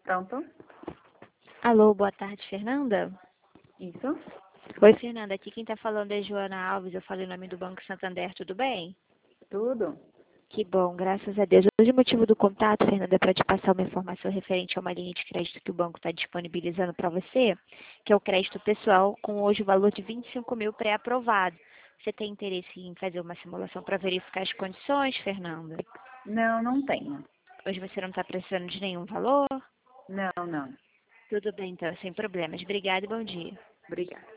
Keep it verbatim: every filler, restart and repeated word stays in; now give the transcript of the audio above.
Pronto? Alô, boa tarde, Fernanda? Isso? Oi, Fernanda. Aqui quem tá falando é Joana Alves. Eu falei o nome do Banco Santander, tudo bem? Tudo? Que bom, graças a Deus. Hoje o motivo do contato, Fernanda, é para te passar uma informação referente a uma linha de crédito que o banco está disponibilizando para você, que é o crédito pessoal, com hoje o valor de vinte e cinco mil pré-aprovado. Você tem interesse em fazer uma simulação para verificar as condições, Fernanda? Não, não tenho. Hoje você não está precisando de nenhum valor? Não, não. Tudo bem, então, sem problemas. Obrigada e bom dia. Obrigada.